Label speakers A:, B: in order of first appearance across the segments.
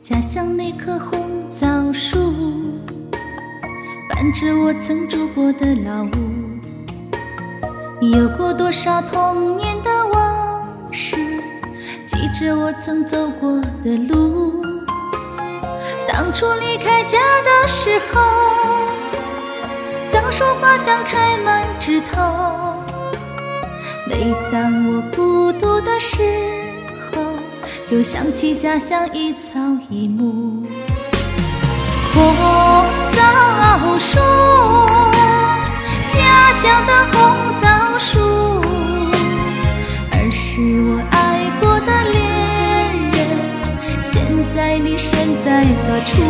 A: 家乡那棵红枣树，伴着我曾住过的老屋。有过多少童年的往事，记着我曾走过的路。当初离开家的时候，枣树花香开满枝头。每当我孤独的时候，就想起家乡一草一木。红枣树，家乡的红枣树，儿时我爱过的恋人，现在你身在何处？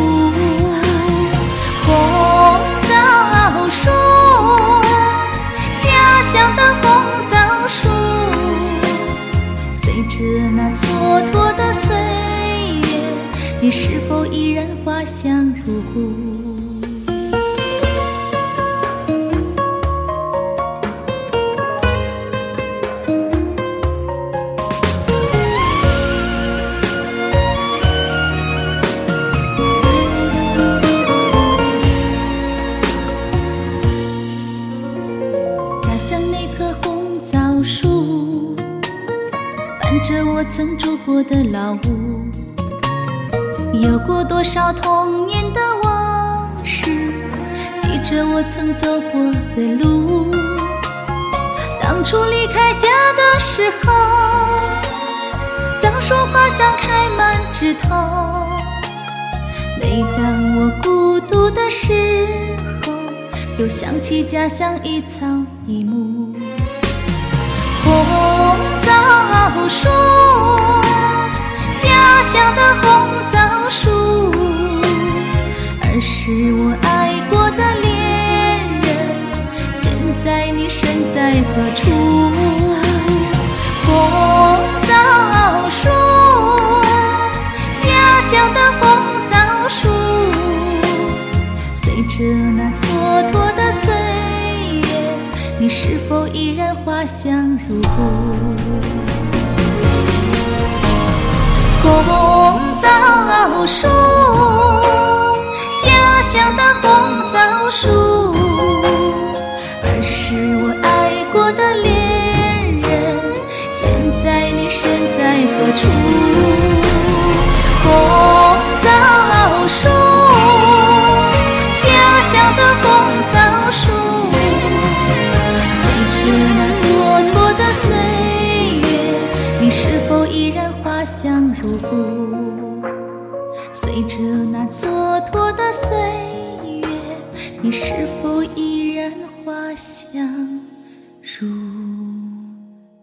A: 红枣树，家乡的红枣树，随着那蹉跎的岁月，你是否依然花香如故？树伴着我曾住过的老屋，有过多少童年的往事，记着我曾走过的路。当初离开家的时候，枣树花香开满枝头。每当我孤独的时候，就想起家乡一草一木。红枣树，家乡的红枣树，儿时我爱过的恋人，现在你身在何处？红枣树，家乡的红枣树，随着那蹉跎的岁月，你是否依然花香如故？红枣树，家乡的红枣树，儿时我爱过的恋人，现在你身在何处？红枣树，家乡的红枣树，蹉跎的岁月，你是否依然花香如故？随着那蹉跎的岁月，你是否依然花香如故？